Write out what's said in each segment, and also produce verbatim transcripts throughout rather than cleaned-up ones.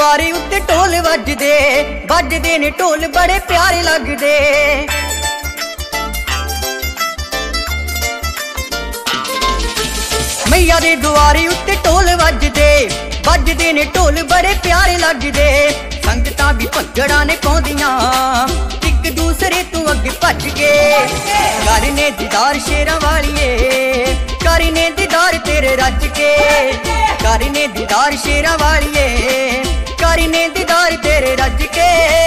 दुआरे उत्ते ढोल वजदे वजदे ने ढोल बड़े प्यारे लगदे। मैया दे दुआरे उत्ते ढोल वजदे वजदे ने ढोल बड़े प्यारे लगदे। संगतां भी भंगड़ा ने पाउंदियां एक दूसरे तू अगे भज के। करने दीदार शेरां वालिए करने दीदार तेरे रज के। करने दीदार शेरां वालिए करने दीदार तेरे रज के।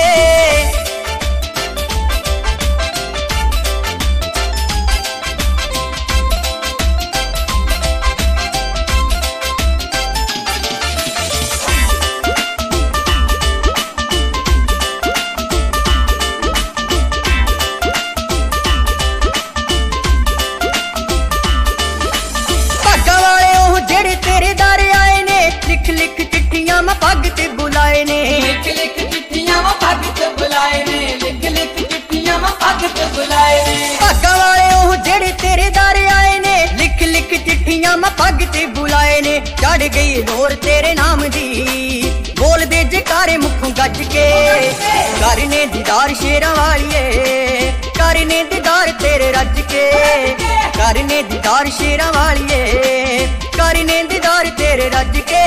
लिख लिख चिट्ठियां मैं पग ते बुलाए ने। लिख लिख चिट्ठियां मैं पग ते बुलाए ने। लिख लिख चिट्ठियां मैं पग ते बुलाए ने। भागा वाले ओह जेड़े तेरे दार आए ने। लिख लिख चिट्ठियां मैं पग ते बुलाए ने। चढ़ गई लोर तेरे नाम दी बोल दे जकारे मुखों गज के। करने दीदार शेरां वालिए करने दीदार तेरे रज के। करने दीदार शेरां वालिए करने दीदार तेरे रज के।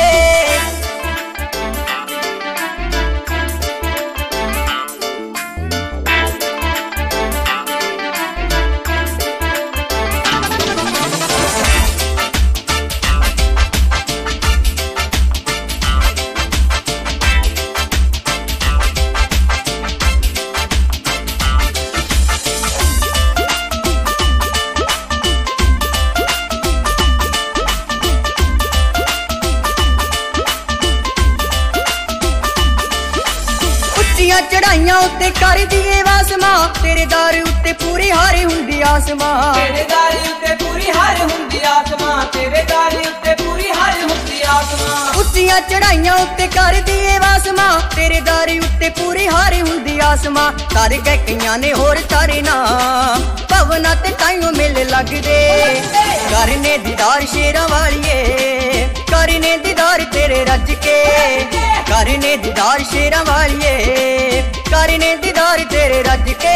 चढ़ाइयां उत्ते कर दिए वासमां तेरे दार उत्ते पूरी हार हुंदी आसमां। तेरे दार उत्ते पूरी हार हुंदी आसमां। तेरे दार उत्ते पूरी हार हुंदी आसमां। उच्चियां चढ़ाइयां उत्ते कर दिए वासमां तेरे दार उत्ते पूरी हार हुंदी आसमां। कर गए कईयां ने होर तारे नाम भवना ते ताइयों मिल लगदे। करने दीदार शेरां वालिए करने दीदार तेरे रज के। करने दीदार शेरां वालिए करने दीदार तेरे रज के।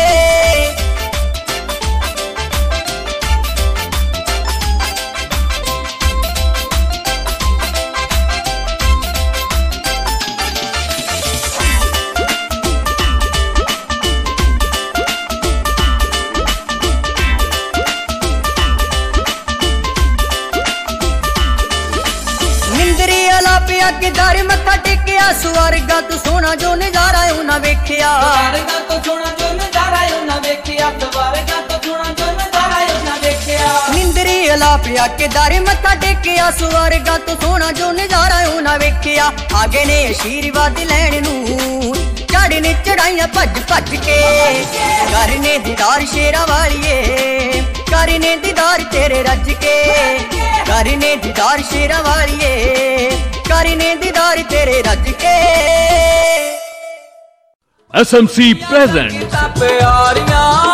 निंदरी अलापे अगे दर मत्था टेकिया स्वर्गा तू सोना जो नजारा उन्ना वेखिया। स्वर्गा तो सोना जो नजारा उन्ना वेखिया। स्वर्गा तो सोना जो नजारा उन्ना वेखिया। निंदरी अलापे अगे दर मत्था टेकिया स्वर्गा तू सोना जो नजारा उन्ना वेखिया। आगे ने आशीर्वाद लैण नूं चढ़ने चढ़ाइयां भज भज के। करने दीदार शेरां वालिए करने दीदार तेरे रज के। करने दीदार शेरां वालिए करने दीदार तेरे रज के। एस एम सी प्रेजेंट प्यारियां